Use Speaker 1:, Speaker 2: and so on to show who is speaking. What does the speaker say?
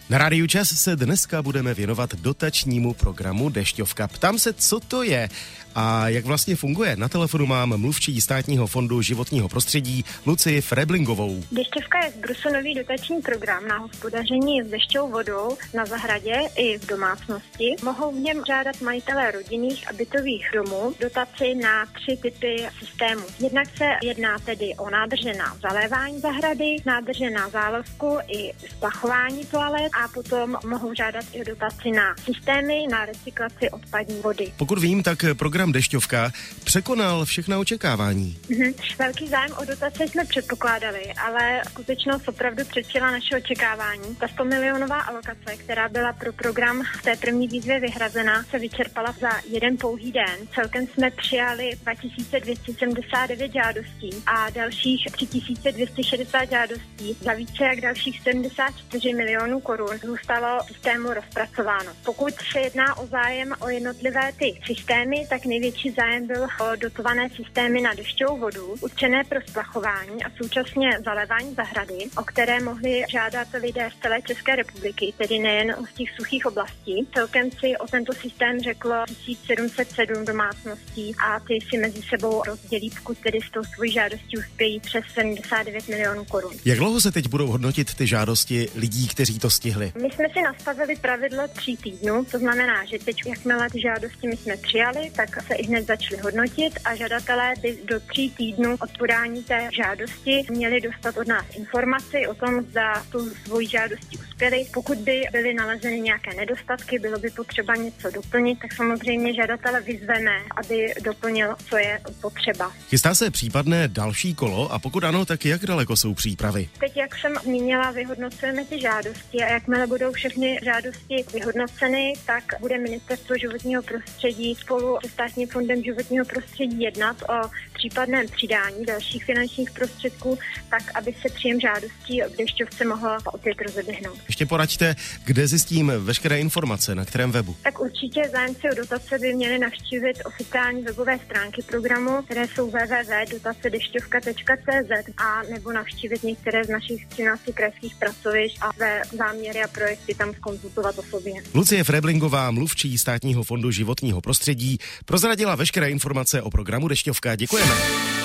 Speaker 1: Na Rádiu Čas se dneska budeme věnovat dotačnímu programu Dešťovka. Ptám se, co to je a jak vlastně funguje. Na telefonu mám mluvčí Státního fondu životního prostředí Lucii Freblingovou.
Speaker 2: Dešťovka je Brusonový dotační program na hospodaření s dešťovou vodou na zahradě i v domácnosti. Mohou v něm žádat majitelé rodinných a bytových domů dotaci na 3 typy systémů. Jednak se jedná tedy o nádrže na zalévání zahrady, nádrže na zálovku i splachování toalet a potom mohou žádat i dotaci na systémy na recyklaci odpadní vody.
Speaker 1: Pokud vím, tak program Dešťovka překonal všechna očekávání.
Speaker 2: Velký zájem o dotace jsme předpokládali, ale skutečnost opravdu předčila naše očekávání. Ta 100 milionová alokace, která byla pro program v té první výzvě vyhrazena, se vyčerpala za jeden pouhý den. Celkem jsme přijali 2279 žádostí a dalších 3260 žádostí za více jak dalších 74 milionů korun zůstalo systému rozpracováno. Pokud se jedná o zájem o jednotlivé ty systémy, tak největší zájem byl o dotované systémy na dešťovou vodu, určené pro splachování a současně zalévání zahrady, o které mohli žádat lidé z celé České republiky, tedy nejen z těch suchých oblastí. Celkem si o tento systém řeklo 1707 domácností a ty si mezi sebou rozdělí, pokud tedy s tou svojí žádostí uspějí přes 79 milionů korun.
Speaker 1: Jak dlouho se teď budou hodnotit ty žádosti lidí, kteří to stihli?
Speaker 2: My jsme si nastavili pravidlo 3 týdnů, to znamená, že teď, jakmile ty žádosti my jsme přijali, tak se i hned začaly hodnotit a žadatelé by do 3 týdnů od podání té žádosti měli dostat od nás informaci o tom, zda tu svoji žádosti uspěli. Pokud by byly nalezeny nějaké nedostatky, bylo by potřeba něco doplnit, tak samozřejmě žadatele vyzveme, aby doplnil, co je potřeba.
Speaker 1: Chystá se případné další kolo a pokud ano, tak jak daleko jsou přípravy?
Speaker 2: Teď, jak jsem zmínila, vyhodnocujeme ty žádosti a jakmile budou všechny žádosti vyhodnoceny, tak bude Ministerstvo životního prostředí spolu se Státním fondem životního prostředí jednat o případném přidání dalších finančních prostředků, tak aby se příjem žádostí v Dešťovce mohl opět rozeběhnout.
Speaker 1: Ještě poraďte, kde zjistím veškeré informace, na kterém webu?
Speaker 2: Tak určitě zájemci o dotace by měli navštívit oficiální webové stránky programu, které jsou www.dotacedešťovka.cz a nebo navštívit některé z našich 13 krajských pracovišť a své záměry a projekty tam zkonzultovat osobně.
Speaker 1: Lucie Freblingová, mluvčí Státního fondu životního prostředí, prozradila veškeré informace o programu Dešťovka. Děkujeme.